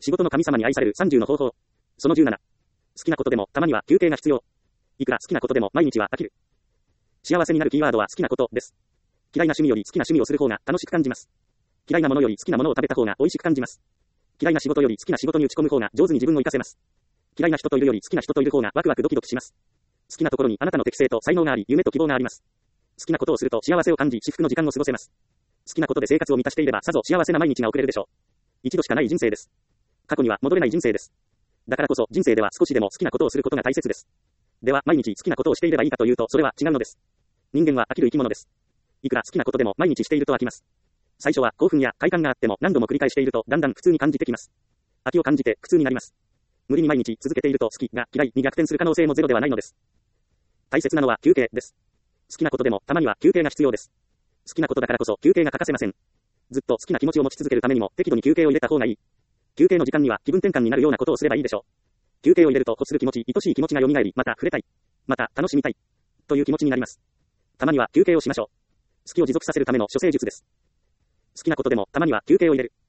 仕事の神様に愛される30の方法。その17。好きなことでもたまには休憩が必要。いくら好きなことでも毎日は飽きる。幸せになるキーワードは好きなことです。嫌いな趣味より好きな趣味をする方が楽しく感じます。嫌いなものより好きなものを食べた方が美味しく感じます。嫌いな仕事より好きな仕事に打ち込む方が上手に自分を活かせます。嫌いな人といるより好きな人といる方がワクワクドキドキします。好きなところにあなたの適性と才能があり、夢と希望があります。好きなことをすると幸せを感じ、至福の時間を過ごせます。好きなことで生活を満たしていればさぞ幸せな毎日が送れるでしょう。一度しかない人生です。過去には戻れない人生です。だからこそ人生では少しでも好きなことをすることが大切です。では毎日好きなことをしていればいいかというとそれは違うのです。人間は飽きる生き物です。いくら好きなことでも毎日していると飽きます。最初は興奮や快感があっても何度も繰り返しているとだんだん普通に感じてきます。飽きを感じて苦痛になります。無理に毎日続けていると好きが嫌いに逆転する可能性もゼロではないのです。大切なのは休憩です。好きなことでもたまには休憩が必要です。好きなことだからこそ休憩が欠かせません。ずっと好きな気持ちを持ち続けるためにも適度に休憩を入れた方がいい。休憩の時間には気分転換になるようなことをすればいいでしょう。休憩を入れると欲する気持ち、愛しい気持ちが蘇り、また触れたい。また楽しみたい。という気持ちになります。たまには休憩をしましょう。好きを持続させるための処世術です。好きなことでもたまには休憩を入れる。